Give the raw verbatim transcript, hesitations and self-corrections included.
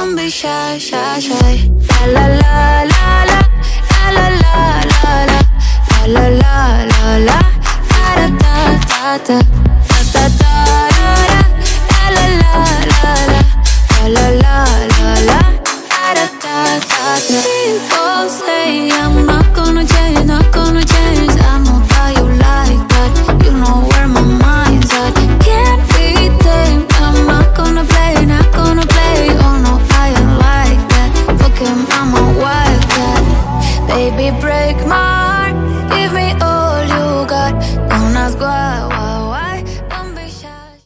Don't be shy, shy, shy. La la la la la la la la la la la la la la la da da da da da da da.